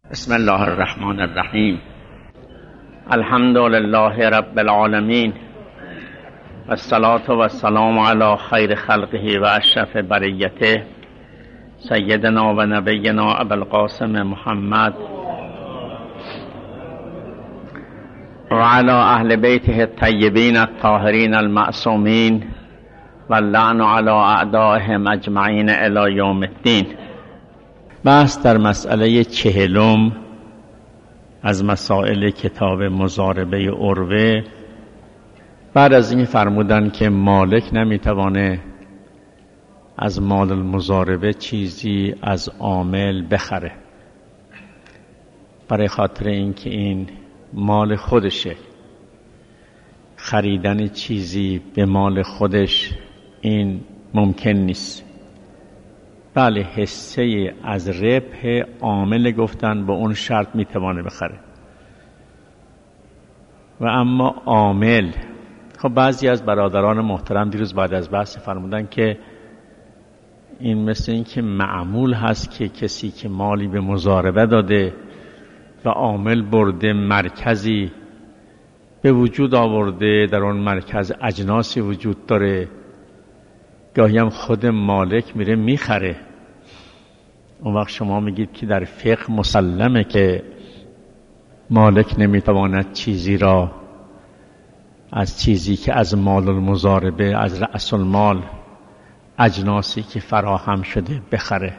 بسم الله الرحمن الرحیم. الحمد لله رب العالمین و الصلاة و السلام علی خیر خلقه و اشرف بریته سیدنا و نبینا ابوالقاسم محمد و علی اهل بیته الطیبین الطاهرین المعصومین و اللعن علی اعدائهم اجمعین الی یوم الدین. بحث در مسئله 40 از مسائل کتاب مضاربه عروه. بعد از این فرمودن که مالک نمیتوانه از مال المضاربه چیزی از عامل بخره، برای خاطر اینکه این مال خودشه. خریدن چیزی به مال خودش این ممکن نیست. بله، حصه از ربح عامل گفتن با اون شرط میتوانه بخره. و اما عامل، خب بعضی از برادران محترم دیروز بعد از بحث فرمودن که این مثل این که معمول هست که کسی که مالی به مضاربه داده و عامل برده مرکزی به وجود آورده، در اون مرکز اجناسی وجود داره، گاهی هم خود مالک میره میخره. اون وقت شما میگید که در فقه مسلمه که مالک نمیتواند چیزی را از چیزی که از مال المضاربه، از رأس المال، اجناسی که فراهم شده بخره.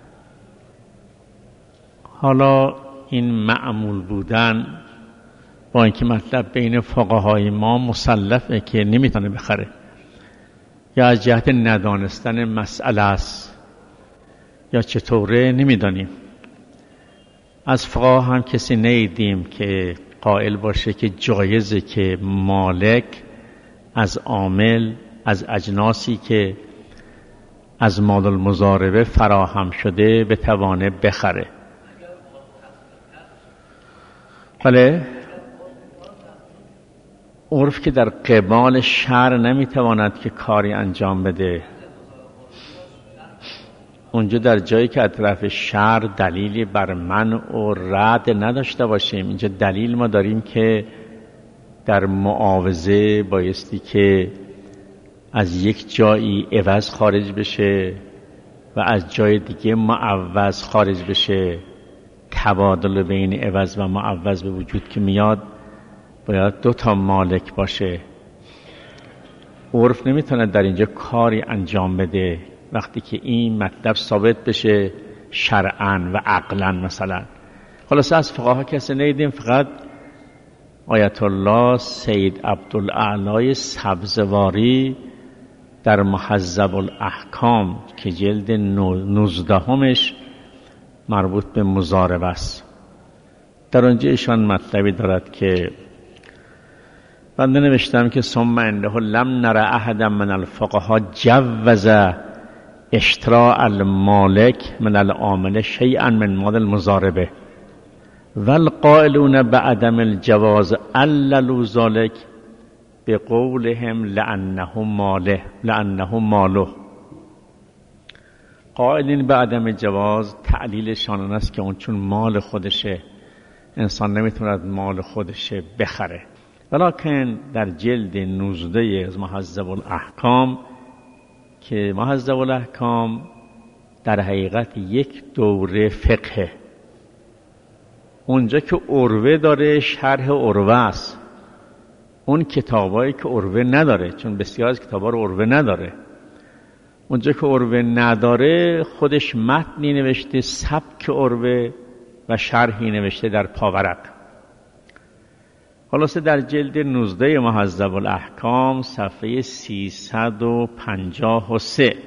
حالا این معمول بودن با اینکه مطلب بین فقهای ما مسلفه که نمیتونه بخره، یا از جهت ندانستن مسئله است یا چطوره نمیدانیم. از فقها هم کسی ندیدیم که قائل باشه که جایزه که مالک از عامل، از اجناسی که از مال المضاربه فراهم شده بتوانه بخره. بله، عرف که در قبال شرع نمیتواند که کاری انجام بده، اونجا در جایی که اطراف شرع دلیلی بر منع و رد نداشته باشیم، اینجا دلیل ما داریم که در معاوضه بایستی که از یک جایی عوض خارج بشه و از جای دیگه معوض خارج بشه. تبادل بین عوض و معوض به وجود که میاد باید 2 مالک باشه. عرف نمیتونه در اینجا کاری انجام بده وقتی که این مطلب ثابت بشه شرعاً و عقلاً. مثلا خلاصه از فقها کسی ندیدیم، فقط آیت الله سید عبدالاعلی سبزواری در مهذب الاحکام که جلد 19 مربوط به مضاربه است، در اونجا ایشان مطلبی دارد که بنده نوشتم که ثم عنده لم نر احدا من الفقهاء جوز اشتراء المالک من العامل شیئا من مال المضاربه والقائلون بعدم الجواز عللوا ذلك بقولهم لانه ماله. قائلین بعدم جواز تعلیلشان این است که اون چون مال خودشه، انسان نمیتوند مال خودشه بخره. ولکن در جلد 19 از مهذب الاحکام که مهذب الاحکام در حقیقت یک دوره فقه، اونجا که عروه داره شرح عروه است، اون کتابایی که عروه نداره، چون بسیار از کتابا رو عروه نداره، اونجا که عروه نداره خودش متنی نوشته سبک عروه و شرحی نوشته در پاورق. خلاصه در جلد 19 مهذب الاحکام صفحه 353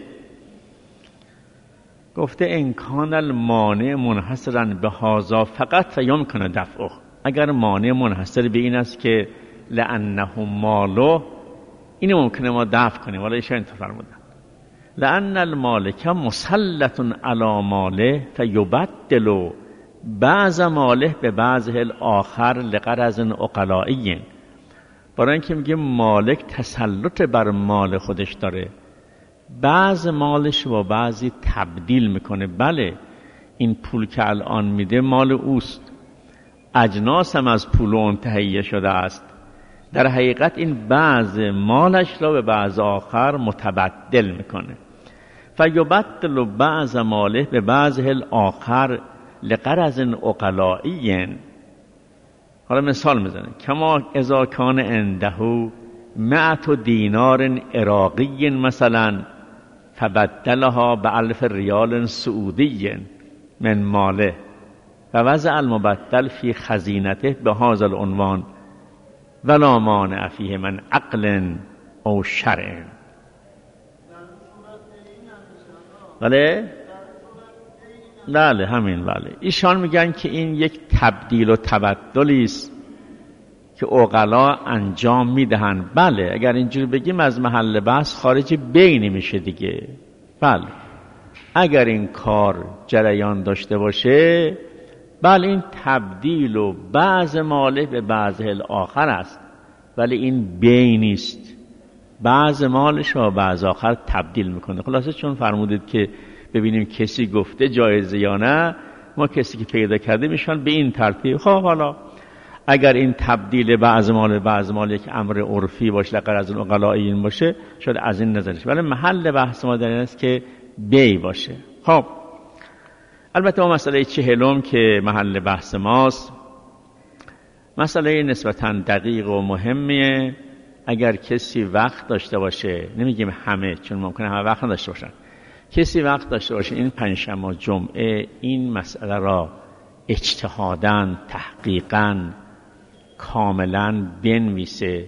گفته امکان المانع منحصرا به هذا فقط فیمکن دفعه. اگر مانع منحصر به این است که لانه ماله، این ممکنه ما دفع کنیم، ولی ایشان اینطور فرمودن لان المالک مسلط علی ماله فیبدل بعض ماله به بعض الاخر لغرض عقلایی. برای اینکه میگه مالک تسلط بر مال خودش داره، بعض مالش و بعضی تبدیل میکنه. بله، این پول که الان میده مال اوست، اجناس هم از پول اون تهیه شده است. در حقیقت این بعض مالش را به بعض آخر متبدل میکنه. فیبدل بعض ماله به بعض الآخر لغرض عقلایی. حالا مثال میزنه کما اذا کان عنده 100 دینار عراقی مثلا فبدلها ب1000 ریال سعودی من ماله و وضع المبدل فی خزینته به هذا العنوان ولا مانع فیه من عقل او شرع. بله همین. بله ایشان میگن که این یک تبدیل و تبدلی است که عقلا انجام میدهن. بله اگر اینجوری بگیم از محل بحث خارج بین میشه دیگه. بله اگر این کار جریان داشته باشه، بله این تبدیل و بعض ماله به بعض الآخر است، ولی این بین است، بعض مالش و بعض آخر تبدیل میکنه. خلاصه چون فرمودید که ببینیم کسی گفته جایزه یا نه، ما کسی که پیدا کرده میشن به این ترتیب. خب حالا اگر این تبدیل بعض مال بعض مال یک امر عرفی باشه، لقد از العقلائیین باشه، شاید از این نظرش، ولی محل بحث ما در این است که بی باشه. خب البته ما مسئله 40 که محل بحث ماست، مسئله نسبتاً دقیق و مهمیه. اگر کسی وقت داشته باشه، نمیگیم همه چون ممکنه همه وقت نداشته باشن، کسی وقت داشته باشه این پنجشنبه و جمعه این مسئله را اجتهاداً تحقیقاً کاملاً بنویسه،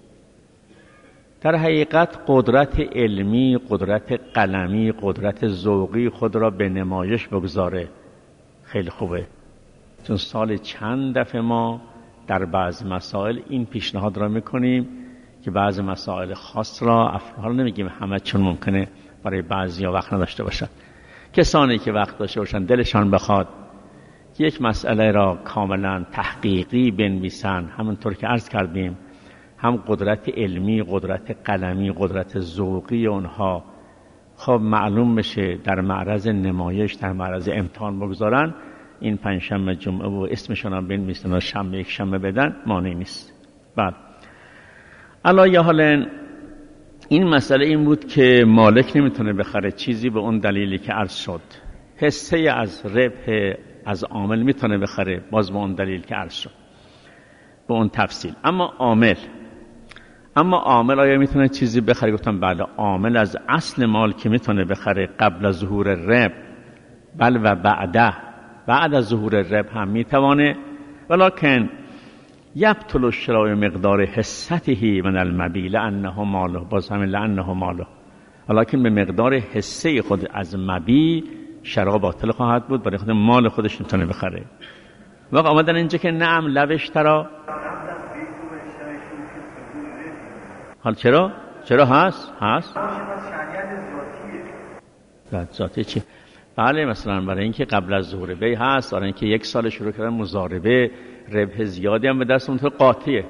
در حقیقت قدرت علمی، قدرت قلمی، قدرت ذوقی خود را به نمایش بگذاره، خیلی خوبه. چون سال چند دفعه ما در بعض مسائل این پیشنهاد را میکنیم که بعض مسائل خاص را حالا نمیگیم همه چون ممکنه برای بعضیا وقت نداشته باشن، کسانی که وقت داشته باشن دلشان بخواد که یک مسئله را کاملا تحقیقی بنویسن، همونطور که عرض کردیم هم قدرت علمی، قدرت قلمی، قدرت ذوقی اونها خب معلوم بشه، در معرض نمایش، در معرض امتحان بگذارن، این پنجشنبه جمعه و اسمشون هم بنویسن و شنبه یک شنبه بدن مانعی نیست. بعد علی حال این مسئله این بود که مالک نمیتونه بخره چیزی به اون دلیلی که عرض شد، حصه از ربح از عامل میتونه بخره باز به اون دلیل که عرض شد، به اون تفصیل. اما عامل آیا میتونه چیزی بخره؟ گفتم بله، عامل از اصل مال که میتونه بخره قبل از ظهور ربح، بل و بعد از ظهور ربح هم میتوانه، ولکن یبطل الشراء مقدار حصته من المبیع لانه ماله، باز همین لانه ماله، ولکن به مقدار حصه خود از مبیع شراء باطل خواهد بود، برای خود مال خودش میتونه بخره. وقت آمدن اینجا که نعم لوش ترا، حال چرا هست ذاتی چی؟ بله مثلا برای اینکه قبل از ظهور بیع هست، برای اینکه 1 سال شروع کردن مضاربه، ربح زیادی هم به دست اون تو قاطیه،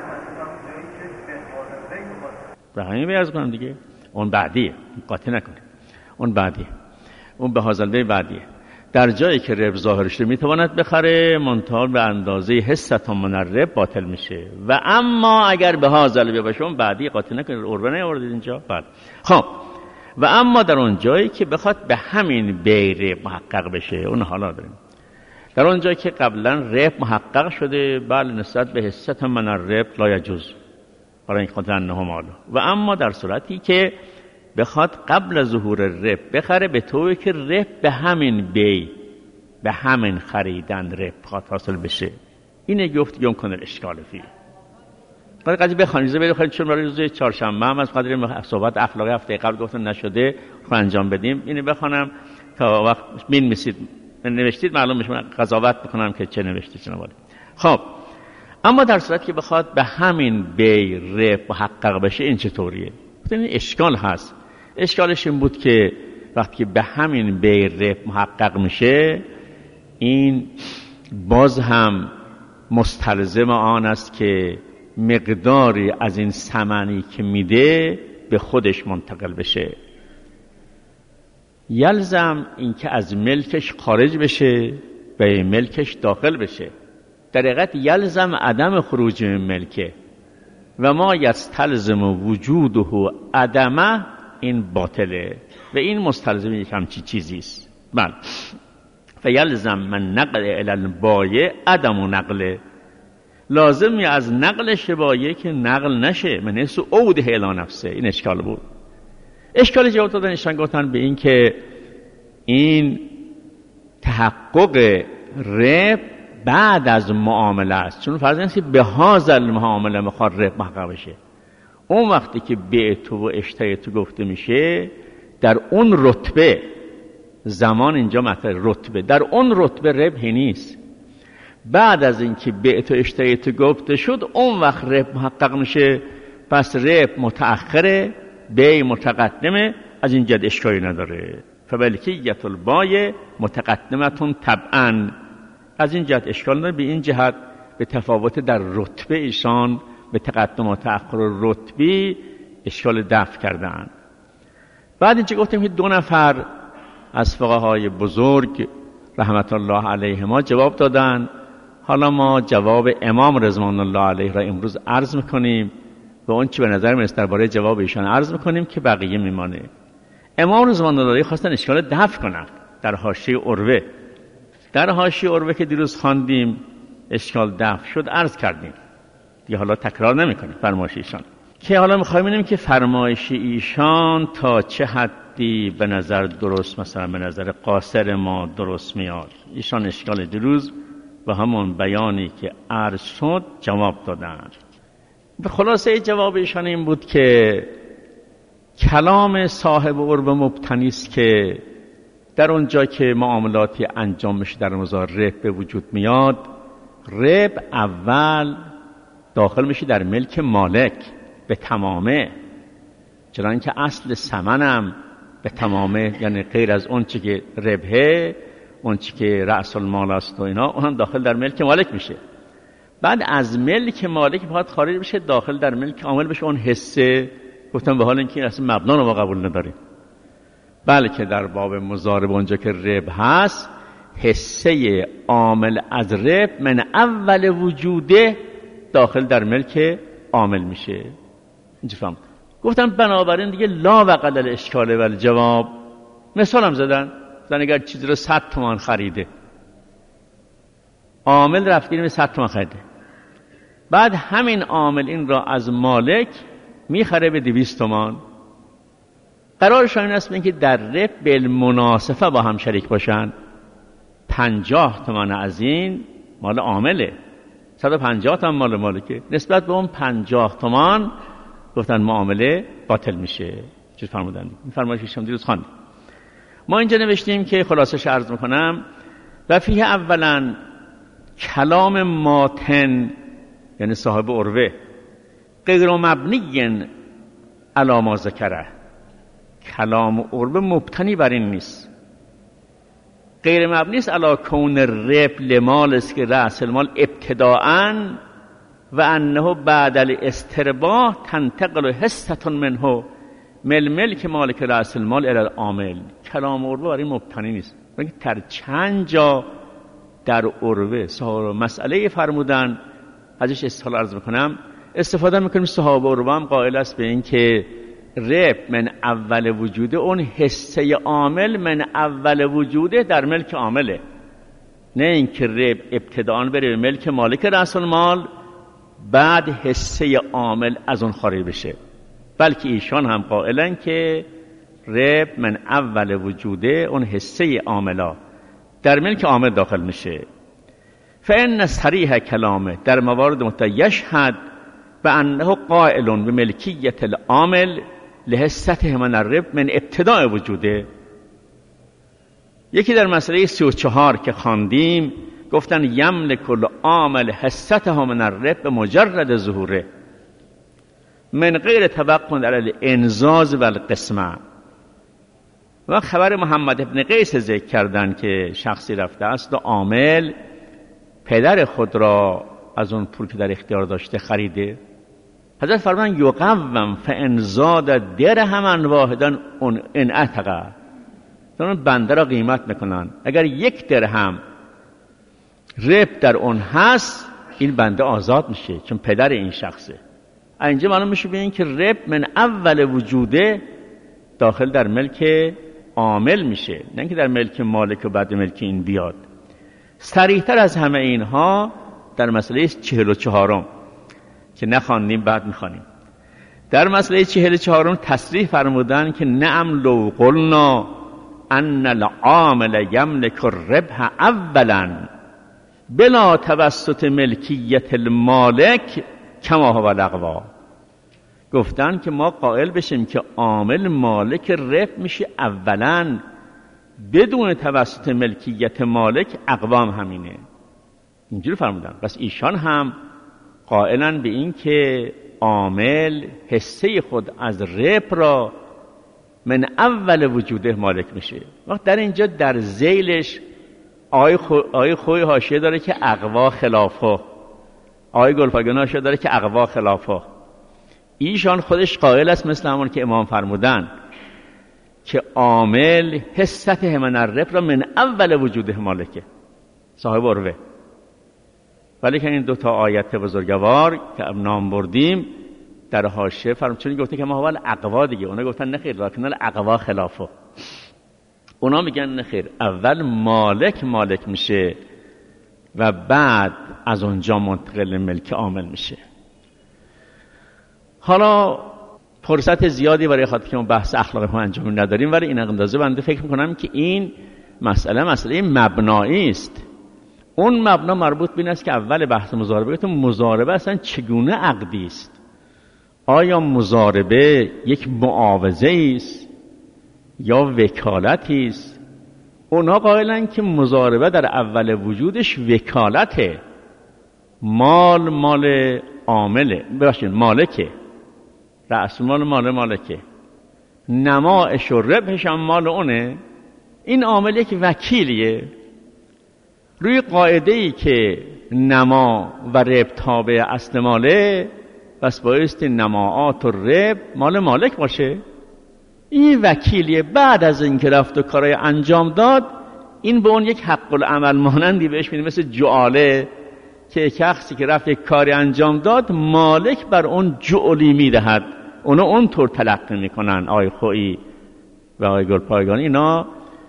به همین بیعرض کنم دیگه، اون بعدیه، قاطی نکنه، اون بعدیه، اون به هازل بیع بعدیه. در جایی که ربح ظاهر شده میتواند بخره، منتها به اندازه حصه من الربح باطل میشه. و اما اگر به هازل بیع باشه اون بعدی قاطی نکنه، عربه نیاوردید اینجا. بعد خب و اما در اون جایی که بخواد به همین بیع محقق بشه، اون حالا داریم. در اون جایی که قبلا ربح محقق شده، بله نسبت به حصه من الربح لا یجوز، برای این خاطر انه ماله. و اما در صورتی که بخواد قبل از ظهور ربح بخره، به طوری که ربح به همین بیع، به همین خریدن ربح حاصل بشه، اینه گفت یوم کنه اشکال فی. قضیه بخوانید برید خرید، چون برای روز چهارشنبه هم از قدر صحبت اخلاقی هفته قبل گفتن نشده خب انجام بدیم. اینو بخونم تا وقت نوشتید معلوم بشه، من قضاوت میکنم که چه نوشتید چه نوشتید. خب اما در صورتی که بخواد به همین بیع ربح محقق بشه، این چطوریه؟ این اشکال هست. اشکالش این بود که وقتی به همین بیع ربح محقق میشه، این باز هم مستلزم آن است که مقداری از این ثمنی که میده به خودش منتقل بشه. یلزم این که از ملکش خارج بشه و ملکش داخل بشه. در حقیقت یلزم عدم خروج من ملکه و ما یستلزم وجوده عدمه، این باطله و این مستلزم یک همچی چیزیست. بله. فیلزم من نقل الی البایع عدم و نقله، لازمی از نقل شبایه که نقل نشه، من حیث عوده الی نفسه. این اشکال بود. اشکال جواب دادن ایشان گفتن به این که این تحقق رب بعد از معامله است، چون فرض اینه که به هازل معامله میخواد رب محقق بشه. اون وقتی که بیعت و اشتریت گفته میشه در اون رتبه، زمان اینجا مطلب رتبه، در اون رتبه ربحی نیست. بعد از اینکه بیعت و اشتریت گفته شد اون وقت رب محقق میشه. پس رب متأخره، بیع متقدمه، از این جد اشکالی نداره. فبلکیت البایع متقدمتون طبعا، از این جهت اشکال نداره. به این جهت به تفاوت در رتبه ایشان به تقدم و تأخر رتبی اشکال دفع کردن. بعد اینجا گفتیم که 2 نفر از فقهای بزرگ رحمت الله علیهما جواب دادن. حالا ما جواب امام رضوان الله علیه را امروز عرض میکنیم و اون چی به نظر میرسه درباره جواب ایشان عرض میکنیم که بقیه میمانه. امام رضوان الله علیه خواستن اشکال دفع کنن در حاشیه عروه. در حاشیه عروه که دیروز خواندیم اشکال دفع شد، عرض کردیم دیگه، حالا تکرار نمیکنیم فرمایش ایشان. که حالا میخوایم ببینیم که فرمایش ایشان تا چه حدی به نظر درست، مثلا به نظر قاصر ما درست میاد. ایشان اشکال دیروز و همون بیانی که عرض شد جواب دادن. به خلاصه جواب ایشان این بود که کلام صاحب عروه مبتنی است که در اونجا که معاملاتی انجام میشه در مزار رب به وجود میاد، رب اول داخل میشه در ملک مالک به تمامه، چرا که اصل ثمنم به تمامه، یعنی غیر از اون چی که ربحه، اون چی که رأس المال است و اینا، اون هم داخل در ملک مالک میشه. بعد از ملک مالک باید خارج بشه داخل در ملک عامل بشه. اون حصه گفتم به حال اینکه اصلا مبنا رو ما قبول نداریم، بلکه در باب مضارب اونجا که رب هست، حصه عامل از رب من اول وجوده داخل در ملک عامل میشه. اینجا فهم. گفتم بنابراین دیگه لا وقل الاشکال و الجواب. مثال هم زدن اگر چیزی رو 100 تومان خریده، عامل رفتیم 100 تومان خریده، بعد همین عامل این را از مالک میخره به 200 تومان. قرارشان این است که در رب بالمناسبه با هم شریک باشن. 50 تومان از این مال عامله، 150 تومان مال مالکه. نسبت به اون 50 تومان گفتن معامله باطل میشه. چیز فرمودن این فرمایشش هم دیروز خواندیم. ما اینجا نوشتیم که خلاصش عرض میکنم و فیه اولا کلام ماتن، یعنی صاحب عروه، غیر مبنی علی ما ذکره. کلام عروه مبتنی بر این نیست، غیر مبنی است علی کون رب لمال است که رأس المال ابتداءً و انه بعد الاسترباح تنتقل حصة منه ملک مالک رأس المال الی العامل. کلام عروه برای مبتنی نیست. بلکه در چند جا در عروه صاحب مسئله فرمودن، ازش استفاده عرض میکنم، استفاده میکنیم. صاحب عروه هم قائل است به این که رب من اول وجوده، اون حصه عامل من اول وجوده در ملک عامله، نه اینکه رب ابتداءً بره به ملک مالک رأس المال بعد حصه عامل از اون خارج بشه. بلکه ایشان هم قائلن که رب من اول وجوده، اون حصه عاملا در ملک عامل داخل میشه. فإن صریح کلامه در موارد متیشهد به انه قائل به ملکیت العامل لحصته من الرب من ابتداء وجوده. یکی در مسئله 34 که خواندیم گفتن یملک العامل حصته من الرب به مجرد ظهوره من غیر توقع علی الانزاز و القسمه. و خبر محمد ابن قیس ذکر کردن که شخصی رفته است و عامل پدر خود را از اون پول که در اختیار داشته خریده. حضرت فرمان یقوم فان زاد درهما واحدا ان اتقى. گفتن بنده را قیمت میکنن. اگر 1 درهم رب در اون هست این بنده آزاد میشه چون پدر این شخصه. اینجا معلوم میشه به این که رب من اول وجوده داخل در ملک عامل میشه، نه اینکه در ملک مالک و بعد ملک این بیاد. صریح‌تر از همه اینها در مسئله 44 که نخواندیم بعد میخوانیم. در مسئله 44 تصریح فرمودن که نعم لو قلنا ان العامل یملک الربح اولا بلا توسط ملکیت المالک کما هو الاقوا. گفتن که ما قائل بشیم که عامل مالک ربح میشه اولا بدون توسط ملکیت مالک، اقوام همینه. اینجوری فرمودن. پس ایشان هم قائلن به این که عامل حصه خود از ربح را من اول وجوده مالک میشه. وقت در اینجا در ذیلش آیه خوی حاشیه داره که اقوا خلافه، آیه گلپایگان حاشیه داره که اقوا خلافه. ایشان خودش قائل است مثل همون که امام فرمودن که عامل حصته من الربح را من اول وجوده مالکه، صاحب عروه. ولی که این 2 آیت بزرگوار که نام بردیم در حاشیه فرمود، چون گفته که ما اول اقوا دیگه، اونا گفتن نخیر لکن الاقوا خلافه. اونا میگن نخیر، اول مالک میشه و بعد از اونجا منتقل ملک عامل میشه. حالا فرصت زیادی برای خاطر که ما بحث اخلاقی ما انجام نداریم، ولی این اندازه بنده فکر میکنم که این مسئله مبنایی است. اون مبنا مربوط به این است که اول بحث مضاربه اصلا چگونه عقدی است. آیا مضاربه یک معاوضه است یا وکالتی است؟ اونها قائلن که مضاربه در اول وجودش وکالته، مال عامله، ببخشید مالکه، رأس مال مالکه، نمایش و ربحش هم مال اونه. این عامل یک وکیلیه روی قاعده ای که نما و ربح تابع اصل ماله، پس بایستی نماعات و ربح مال مالک باشه. این وکیلیه بعد از اینکه رفت و کارای انجام داد، این به اون یک حق العمل مانندی بهش میده، مثل جعاله که شخصی که رفت یک کاری انجام داد مالک بر اون جعلی میدهد، اونا اونطور تلقی میکنن. آقای خویی و آقای گلپایگانی اینا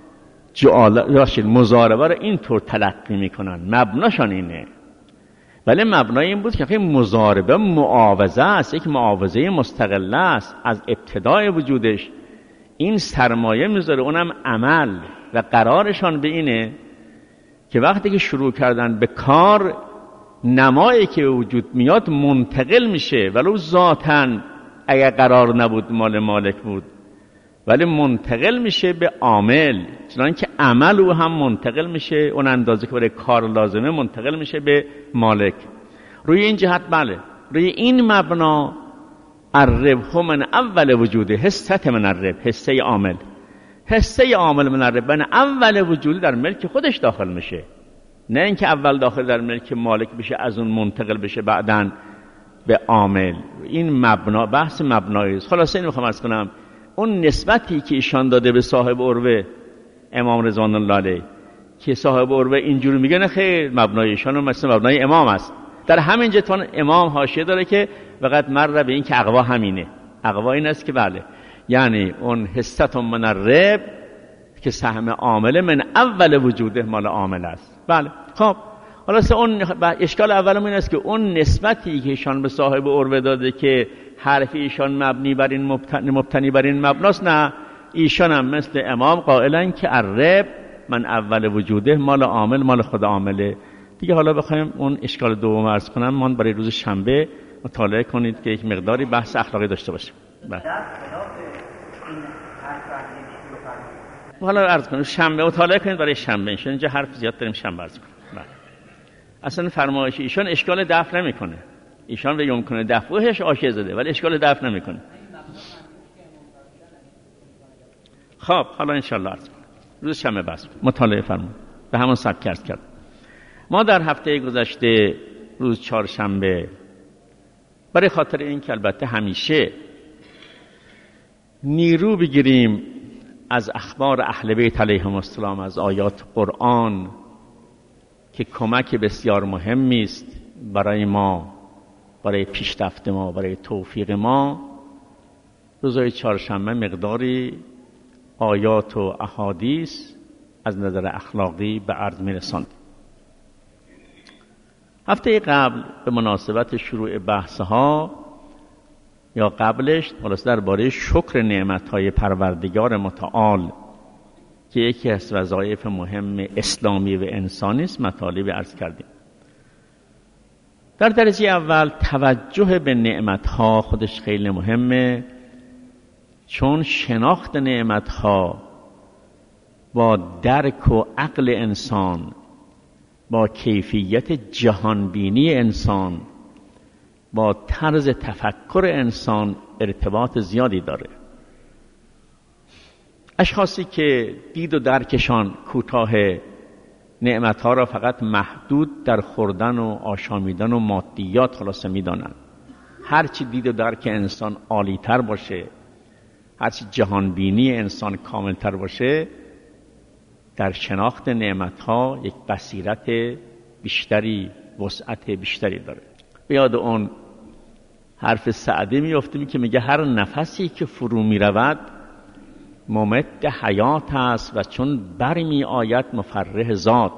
مضاربه رو اینطور تلقی میکنن، مبناشان اینه. ولی مبنای این بود که مضاربه معاوضه است، یک معاوضه مستقله است از ابتدای وجودش. این سرمایه میذاره، اونم عمل، و قرارشان به اینه که وقتی که شروع کردن به کار، نمایی که وجود میاد منتقل میشه، ولو ذاتاً اگر قرار نبود مال مالک بود، ولی منتقل میشه به عامل، چنانکه عمل او هم منتقل میشه، اون اندازه که برای کار لازمه منتقل میشه به مالک. روی این جهت بله، روی این مبنا الربح من اول وجوده، حصت من الربح، حصه عامل، حصه عامل من الربح من اول وجوده در ملک خودش داخل میشه، نه اینکه اول داخل در ملک مالک بشه از اون منتقل بشه بعداً به عامل. این مبنا بحث مبنایی است. خلاصه این میخوام عرض کنم اون نسبتی که ایشان داده به صاحب عروه امام رضوان الله علیه که صاحب عروه اینجوری میگه، نه خیر، مبنای ایشان مثل مبنای امام است. در همین جهت امام حاشیه داره که فقط مر به این که اقوا همینه. اقوا این است که بله، یعنی اون حصت من الربح که سهم عامل من اول وجوده مال عامل است. بله. خب حالا اون اشکال اولم این است که اون نسبتی که ایشان به صاحب عروه داده که حرف ایشان مبنی بر این مبتنی بر این مبناست، نه، ایشان هم مثل امام قائلن که الربح من اول وجوده مال عامل، مال خود عامله دیگه. حالا بخوایم اون اشکال دوم عرض کنم، من برای روز شنبه مطالعه کنید که یک مقداری بحث اخلاقی داشته باشیم. حالا عرض کنم شنبه مطالعه کنید برای شنبه، اینجا حرف زیاد داریم، شنبه عرض کنیم. اصلا فرمایش ایشان اشکال دفع نمیکنه، ایشان به یمکنه دفعش آشیه زده، ولی اشکال دفع نمیکنه. خب حالا انشالله عرض کنم روز شنبه بس مطالعه فرمایید به همون سبک عرض کرد. ما در هفته گذشته روز چهارشنبه برای خاطر این که البته همیشه نیرو بگیریم از اخبار اهل بیت علیهم السلام، از آیات قرآن که کمک بسیار مهمی است برای ما، برای پیشرفت ما، برای توفیق ما، روزهای چهارشنبه مقداری آیات و احادیث از نظر اخلاقی به عرض می‌رساند. هفته قبل به مناسبت شروع بحث‌ها یا قبلش درباره شکر نعمت‌های پروردگار متعال که یکی از وظایف مهم اسلامی و انسانی است مطالب عرض کردیم. در درجه اول توجه به نعمت‌ها خودش خیلی مهمه، چون شناخت نعمت‌ها با درک و عقل انسان، با کیفیت جهانبینی انسان، با طرز تفکر انسان ارتباط زیادی داره. اشخاصی که دید و درکشان کوتاه نعمتها را فقط محدود در خوردن و آشامیدن و مادیات خلاصه میدانند. هرچی دید و درک انسان عالی‌تر باشه، هرچی جهانبینی انسان کاملتر باشه، در شناخت نعمتها یک بصیرت بیشتری، وسعت بیشتری داره. به یاد اون حرف سعدی میافتیم که میگه هر نفسی که فرو میرود ممد حیات است و چون برمی آید مفرح ذات.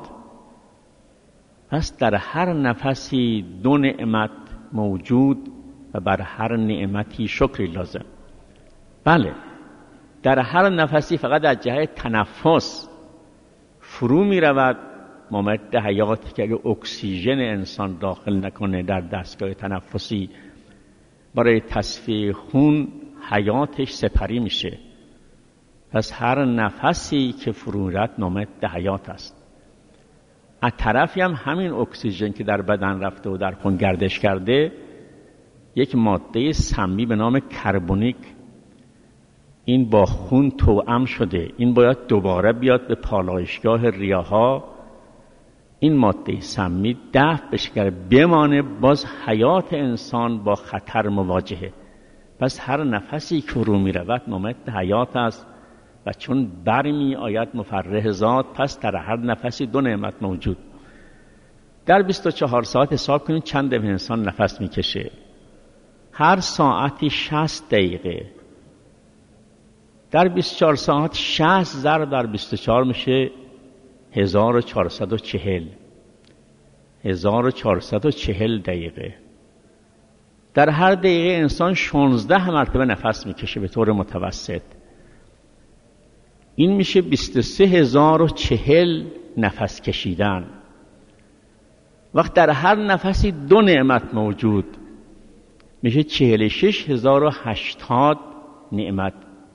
پس در هر نفسی دو نعمت موجود و بر هر نعمتی شکری لازم. بله، در هر نفسی فقط از جهت تنفس فرو می رود ممد حیات که اگه اکسیژن انسان داخل نکنه در دستگاه تنفسی برای تصفیه خون حیاتش سپری میشه. پس هر نفسی که فرو رفت ممد حیات است. از طرفی هم همین اکسیژن که در بدن رفته و در خون گردش کرده یک ماده سمی به نام کربونیک، این با خون توأم شده، این باید دوباره بیاد به پالایشگاه ریاها، این ماده سمی دفع بشه بمانه، باز حیات انسان با خطر مواجهه. پس هر نفسی که فرو می رود ممد حیات است و چون برمی آید مفرح ذات. پس در هر نفسی دو نعمت موجود. در 24 ساعت حساب کنید چند دفعه انسان نفس میکشه. هر ساعتی 60 دقیقه. در 24 ساعت 60 ضرب در 24 میشه 1440. 1440 دقیقه. در هر دقیقه انسان 16 مرتبه نفس میکشه به طور متوسط. این میشه 23040 نفس کشیدن. وقت در هر نفسی دو نعمت موجود میشه 46080 نعمت.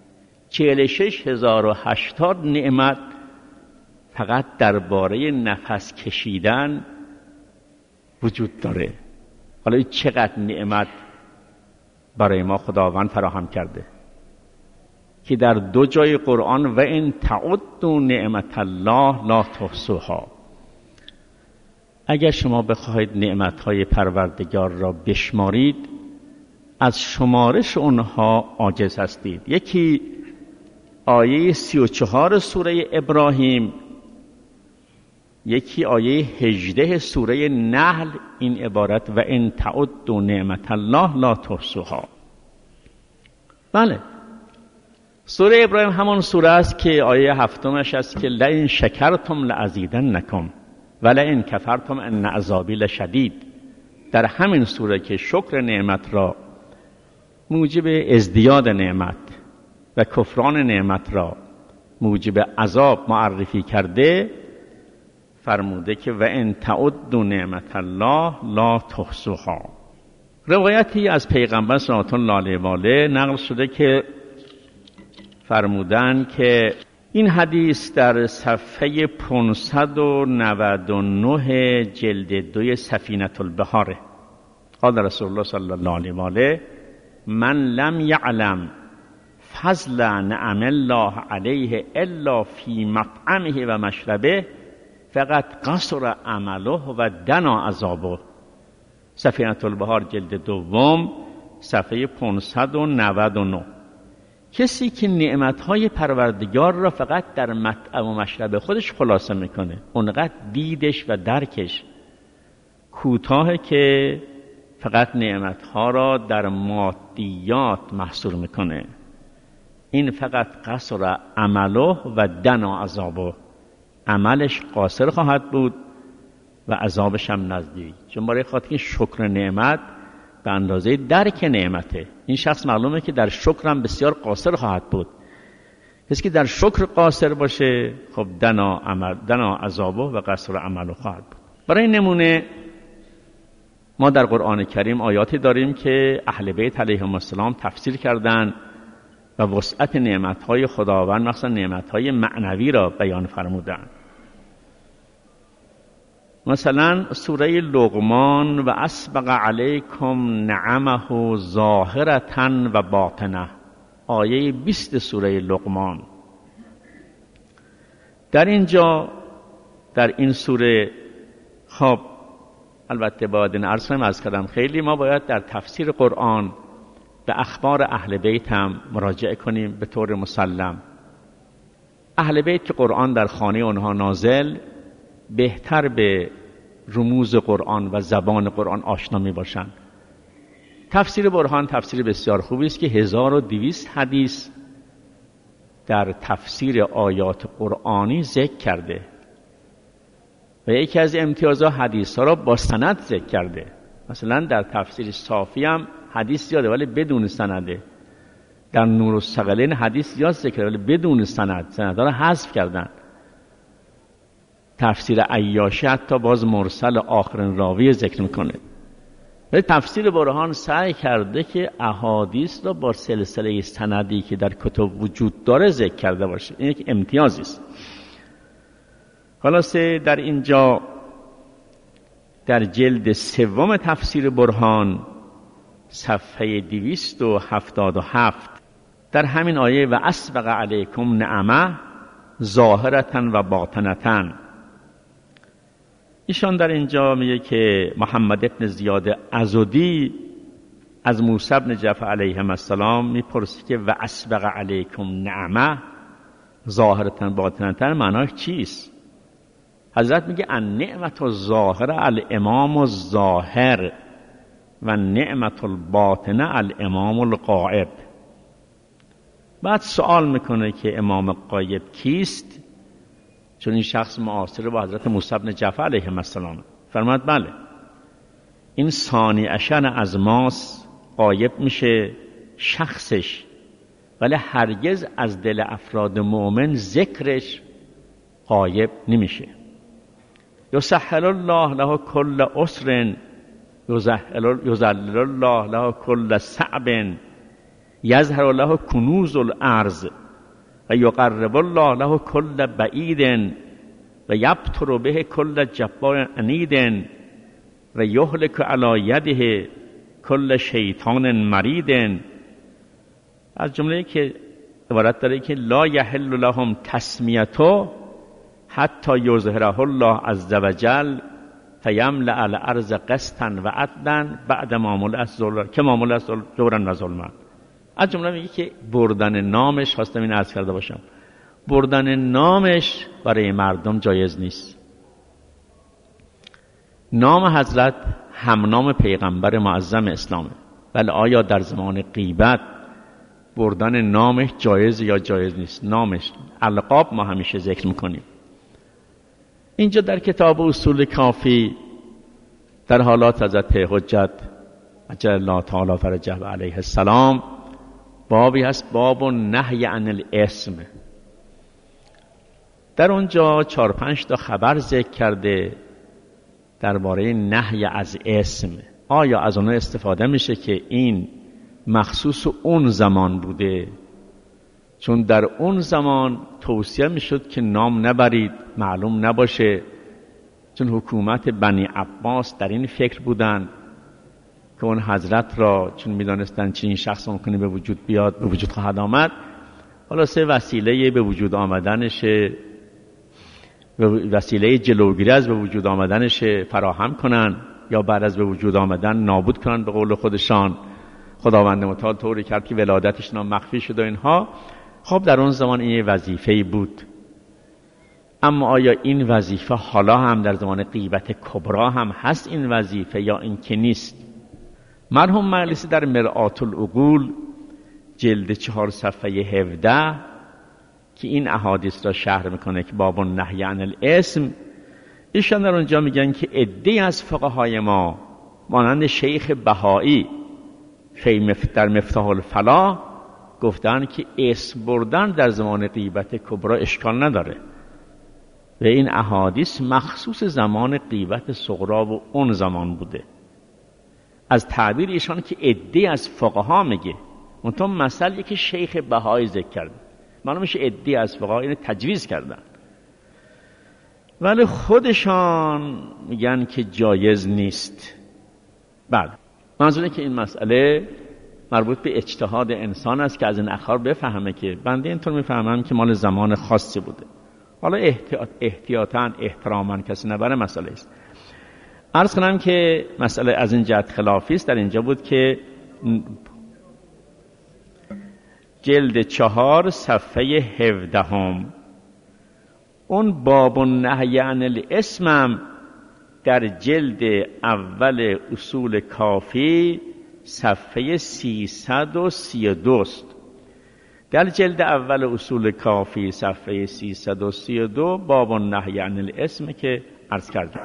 46080 نعمت فقط درباره نفس کشیدن وجود داره. حالا چقدر نعمت برای ما خداوند فراهم کرده که در دو جای قرآن و ان تعدوا نعمت الله لا تحصوها. اگر شما بخواهید نعمتهای پروردگار را بشمارید از شمارش اونها عاجز هستید. یکی آیه 34 سوره ابراهیم، یکی آیه 18 سوره نحل، این عبارت و ان تعدوا نعمت الله لا تحصوها. بله، سوره ابراهیم همون سوره است که آیه 7مش است که لئن شکرتم لازیدنکم ولئن کفرتم ان عذابی لشدید. در همین سوره که شکر نعمت را موجب ازدیاد نعمت و کفران نعمت را موجب عذاب معرفی کرده، فرموده که و ان تعدوا نعمت الله لا تحصوها. روایتی از پیغمبر صلی الله علیه و آله نقل شده که فرمودن که این حدیث در صفحه 599 جلد 2 سفینة البحاره. قال رسول الله صلی الله علیه و آله من لم یعلم فضل نعم الله علیه الا فی مطعمه و مشربه فقط قصر عمله و دنا عذابه. سفینة البحار جلد 2 صفحه 599. کسی که نعمتهای پروردگار را فقط در مطعم و مشرب خودش خلاصه میکنه، اونقدر دیدش و درکش کوتاهه که فقط نعمتها را در مادیات محصور میکنه. این فقط قصر عمله و دنا عذابه، عملش قاصر خواهد بود و عذابش هم نزدیک، چون برای خاطر شکر نعمت به اندازه درک نعمته. این شخص معلومه که در شکر هم بسیار قاصر خواهد بود. کسی که در شکر قاصر باشه خب دنا عذابه و قصر عمله خواهد بود. برای نمونه ما در قرآن کریم آیاتی داریم که اهل بیت علیهم السلام تفسیر کردن و وسعت نعمتهای خداوند مثلا نعمتهای معنوی را بیان فرمودن. مثلا سوره لقمان و اسبغ علیکم نعمه ظاهرة و باطنه، آیه 20 سوره لقمان. در اینجا در این سوره خب البته باید این عرض کردم خیلی ما باید در تفسیر قرآن به اخبار اهل بیت هم مراجعه کنیم به طور مسلم. اهل بیت که قرآن در خانه اونها نازل، بهتر به رموز قرآن و زبان قرآن آشنا می باشند. تفسیر برهان تفسیر بسیار خوبی است که 1200 حدیث در تفسیر آیات قرآنی ذکر کرده و یکی از امتیازها حدیث ها را با سند ذکر کرده. مثلا در تفسیر صافی هم حدیث زیاده ولی بدون سنده. در نور الثقلین حدیث زیاد ذکر ولی بدون سندها را حذف کردن. تفسیر عیاشی حتی باز مرسل آخرین راوی ذکر میکنه. ولی تفسیر برهان سعی کرده که احادیث را با سلسله سندی که در کتب وجود داره ذکر کرده باشه. این یک امتیازی است. خلاصه در اینجا در جلد 3 تفسیر برهان صفحه 277 در همین آیه و اسبغ علیکم نعمه ظاهرة و باطنة، ایشان در اینجا میگه که محمد ابن زیاد عضدی از موسی بن جعفر علیه السلام میپرسه که و اسبغ علیکم نعمه ظاهرة باطنة معناش چیست؟ حضرت میگه النعمت الظاهره الامام الظاهر و نعمت الباطنه الامام الغائب. بعد سوال میکنه که امام غایب کیست؟ چون این شخص معاصر با حضرت موسی بن جعفر علیه السلام. فرمود بله، این ثانی عشر از ماست، غایب میشه شخصش ولی هرگز از دل افراد مؤمن ذکرش غایب نمیشه. یسهل الله له کل عسر یذلل الله له کل صعب یظهر له کنوز الارض و یقرب الله له کل بعید و یبتر به کل جبار عنید و یهلک علی یده کل شیطان مرید. از جمله که عبارت داره که لا یحل لهم تسمیته حتی یظهره الله عز وجل فیملأ الارض قسطا و عدلا بعد ما ملئت جورا و ظلما. از جمله میگه که بردن نامش، خواستم این عرض کرده باشم، بردن نامش برای مردم جایز نیست. نام حضرت هم نام پیغمبر معظم اسلامه، ولی آیا در زمان غیبت بردن نامش جایز یا جایز نیست؟ نامش القاب ما همیشه ذکر میکنیم. اینجا در کتاب اصول کافی در حالات حضرت حجت عجل الله تعالی فرجه علیه السلام بابی هست، باب نهی عن الاسم. در اونجا 4-5 تا خبر ذکر کرده درباره نهی از اسم. آیا از اونها استفاده میشه که این مخصوص اون زمان بوده؟ چون در اون زمان توصیه میشد که نام نبرید، معلوم نباشه، چون حکومت بنی عباس در این فکر بودن که اون حضرت را چون میدانستن چه این شخص ممکنه به وجود بیاد، به وجود خواهد آمد، خلاصه وسیله به وجود آمدنش، وسیله جلوگیری از به وجود آمدنش فراهم کنن یا بعد از به وجود آمدن نابود کنن به قول خودشان. خداوند متعال طوری کرد که ولادتشون مخفی شد و اینها. خب در اون زمان این وظیفه‌ای بود. اما آیا این وظیفه حالا هم در زمان غیبت کبرا هم هست این وظیفه یا این که نیست؟ مرحوم مجلسی در مرآت العقول جلد 4 صفحه 17 که این احادیث را شرح میکنه که باب النهی عن الاسم، ایشان در اونجا میگن که عده‌ای از فقهای ما مانند شیخ بهایی در مفتاح الفلاح گفتن که اسم بردن در زمان غیبت کبرا اشکال نداره و این احادیث مخصوص زمان غیبت صغرا و اون زمان بوده. از تعبیر ایشان که عده‌ای از فقها میگه، منتها مسئله که شیخ بهایی ذکر کرده، معلوم میشه عده‌ای از فقها اینو تجویز کردن، ولی خودشان میگن که جایز نیست. بعد منظوره که این مسئله مربوط به اجتهاد انسان است که از این اخبار بفهمه که بنده اینطور میفهمم که مال زمان خاصی بوده، حالا احتیاطاً احتراماً کسی نبره مسئله است. عرض کنم که مسئله از این جهت خلافی است. در اینجا بود که جلد 4 صفحه 17 اون باب النهی عن الاسم در جلد اول اصول کافی صفحه 332 است. در جلد اول اصول کافی صفحه 332 باب النهی عن الاسم که عرض کردم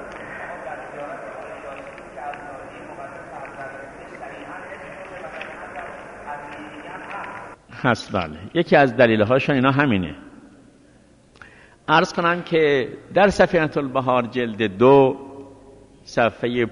هست. بله، یکی از دلیل‌هاشون اینا همینه. عرض کنم که در سفینة البحار جلد 2 صفحه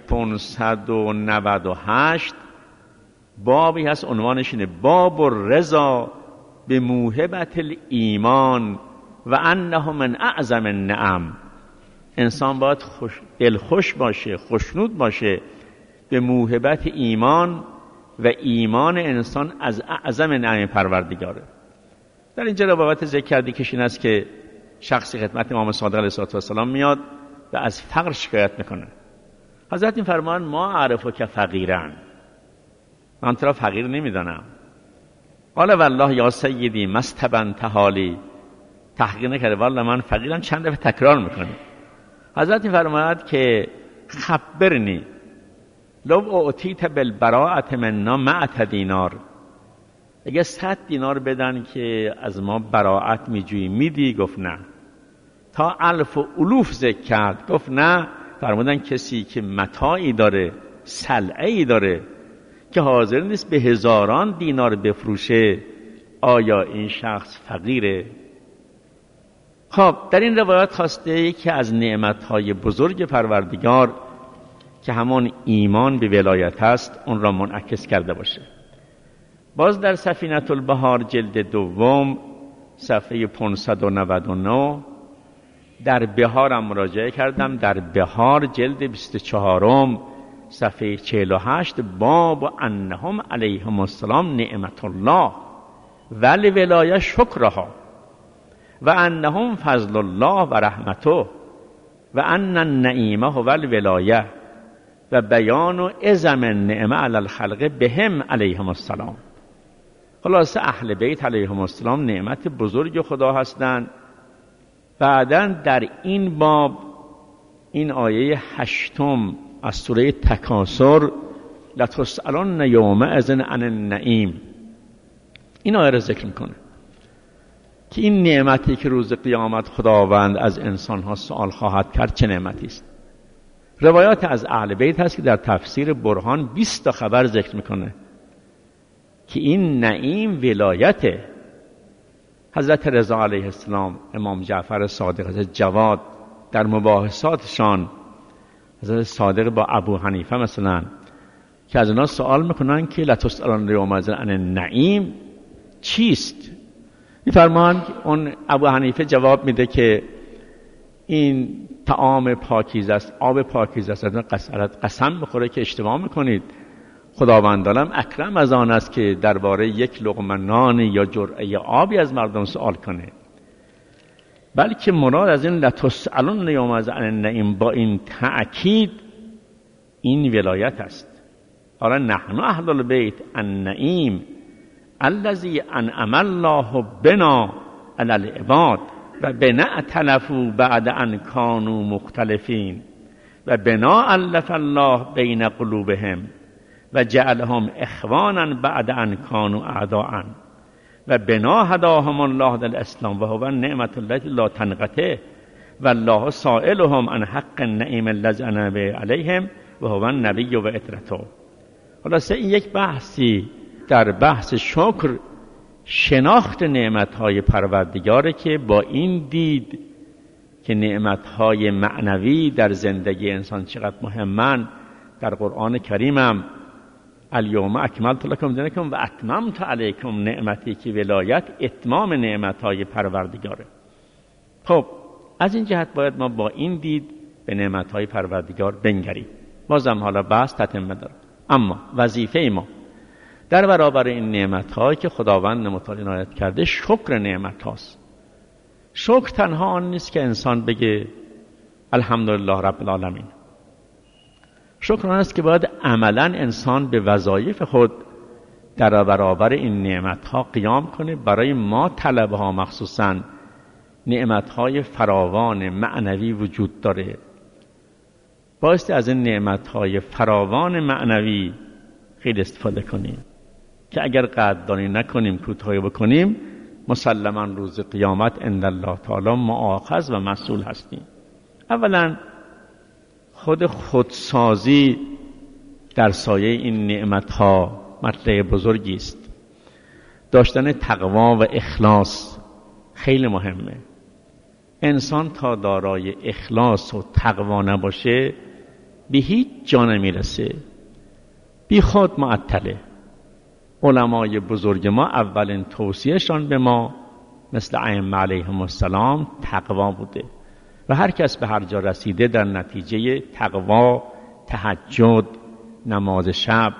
598 بابی هست عنوانش اینه باب الرضا به موهبت الایمان و انه من اعظم النعم. انسان باید دلخوش باشه، خوشنود باشه به موهبت ایمان و ایمان انسان از اعظم نعم پروردگاره. در اینجا روایت ذکر کردی که این است که شخصی خدمت امام صادق علیه السلام میاد و از فقر شکایت میکنه. حضرت این فرمان ما عرفو که فقیرن، من تو را فقیر نمیدانم. قال والله یا سیدی مستبن تحالی، تحقیق نکرده والله من فقیرم، چند دفعه تکرار میکنه. حضرت این فرماید که خبرنی لو اعطیت بالبراءة منا 100 دینار، اگه 100 دینار بدن که از ما براءت میجویی میدی؟ گفت نه. تا 1000 و الوف ذکر کرد، گفت نه. فرمودن کسی که متاعی داره، سلعه‌ای داره که حاضر نیست به 1000 دینار بفروشه، آیا این شخص فقیره؟ خب در این روایت خواسته یکی از نعمتهای بزرگ پروردگار که همون ایمان به ولایت است اون را منعکس کرده باشه. باز در سفینة البحار جلد 2 صفحه 599 در بهارم مراجعه کردم، در بهار جلد 24 صفحه 48 باب انهم علیهم السلام نعمت الله ولی ولایه شکرها و انهم فضل الله و رحمته و ان النعیمه و الولایه و بیان و عظم النعمه علی الخلق بهم علیهم السلام. خلاصه اهل بیت علیهم السلام نعمت بزرگ خدا هستند. بعداً در این باب این آیه 8 از سوره تکاثر لتسألن یومئذ عن النعیم، این آیه را ذکر میکنه که این نعمتی که روز قیامت خداوند از انسانها سوال خواهد کرد چه نعمتی است. روایات از اهل بیت هست که در تفسیر برهان 20 تا خبر ذکر میکنه که این نعیم ولایته. حضرت رضا علیه السلام، امام جعفر صادق، حضرت جواد در مباحثاتشان، حضرت صادق با ابو حنیفه مثلا که از اونا سوال میکنن که لتسألن یومئذ عن النعیم چیست؟ میفرمان اون ابو حنیفه جواب میده که این طعام پاکیزه است، آب پاکیزه است. قسم بخوره که اشتباه میکنید، خداوند عالم اکرم از آن است که درباره یک لقمه نان یا جرعه آبی از مردم سوال کنه، بلکه مراد از این لتسألن یومئذ عن النعیم با این تأکید این ولایت است. قال نحن اهل البیت النعیم الذی انعم الله بنا علی العباد و بنا ائتلفوا بعد ان کانوا مختلفین و بنا الف الله بین قلوبهم و جعلهم اخوانا بعد ان کانوا اعداء و بنا هداهم الله للاسلام و هو النعمت التي لا تنقطع و الله سائلهم عن حق النعیم الذی انعم علیهم و هو النبی و عترته. خلاصه این یک بحثی در بحث شکر شناخت نعمتهای پروردگاره که با این دید که نعمتهای معنوی در زندگی انسان چقدر مهمن، در قرآن کریمم الیوم اکملت لکم دینکم و اتممت علیکم نعمتی که ولایت اتمام نعمتهای پروردگاره. خب از این جهت باید ما با این دید به نعمتهای پروردگار بنگریم. بازم حالا بحث تتمه داره، اما وظیفه ما در برابر این نعمت‌هایی که خداوند متعال عنایت کرده شکر نعمت هاست. شکر تنها آن نیست که انسان بگه الحمدلله رب العالمین. شکر آن است که باید عملاً انسان به وظایف خود در برابر این نعمت‌ها قیام کنه. برای ما طلبها مخصوصاً نعمت‌های فراوان معنوی وجود داره. بایستی از این نعمت‌های فراوان معنوی خیلی استفاده کنیم که اگر قدردانی نکنیم، کوتاهی بکنیم، مسلماً روز قیامت عند الله تعالی مؤاخذ و مسئول هستیم. اولا خودسازی در سایه این نعمت‌ها مطلب بزرگی است. داشتن تقوا و اخلاص خیلی مهمه. انسان تا دارای اخلاص و تقوا نباشه به هیچ جا نمیرسه، بی خود معطله. علمای بزرگ ما اولین توصیهشان به ما مثل ائمه علیهم السلام تقوا بوده و هر کس به هر جا رسیده در نتیجه تقوا، تهجد، نماز شب.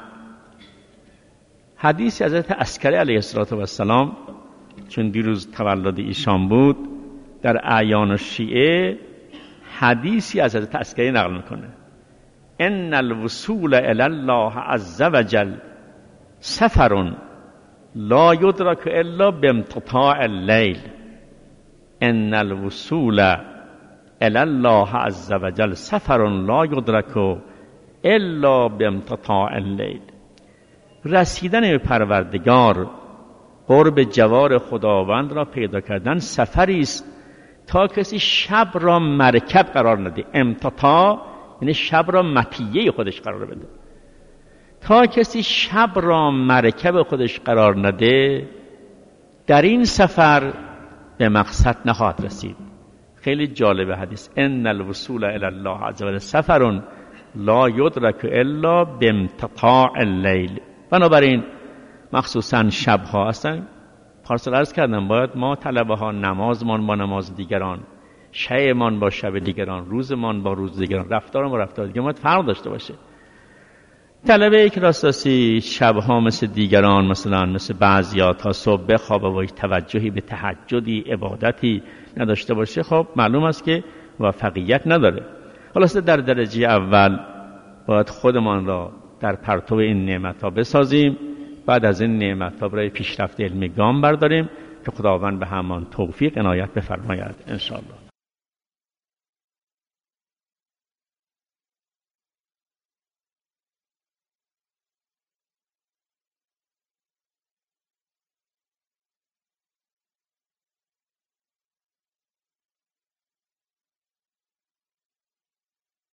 حدیث حضرت عسکری علیه السلام چون دیروز تولد ایشان بود، در اعیان الشیعه حدیثی از حضرت عسکری نقل میکنه: ان الوصول الی الله عز وجل سفر لا یدرک الا بامتطاع اللیل. ان الوصول الی الله عز وجل سفر لا یدرک الا بامتطاع اللیل. رسیدن به پروردگار، قرب جوار خداوند را پیدا کردن سفری است تا کسی شب را مرکب قرار نده. امتطاع یعنی شب را مطیه خودش قرار بده. تا کسی شب را مرکب خودش قرار نده، در این سفر به مقصد نخواهد رسید. خیلی جالب حدیث: ان الوصول الی الله عز وجل سفر لا یدرک الا بامتطاع اللیل. بنابراین مخصوصا شبها هستن. پارسال عرض کردم باید ما طلبه ها نمازمان با نماز دیگران، شبمان با شب دیگران، روزمان با روز دیگران، رفتارمان با رفتار دیگران باید فرق داشته باشه. طلبه یک راستاسی شبها مثل دیگران، مثل بعضیا تا صبح بخوابه و هیچ توجهی به تهجدی، عبادتی نداشته باشه، خب معلوم است که موفقیت نداره. خلاصه در درجه اول باید خودمان را در پرتو این نعمت‌ها بسازیم، بعد از این نعمت‌ها برای پیشرفت علمی گام برداریم که خداوند به همان توفیق عنایت بفرماید ان شاء الله.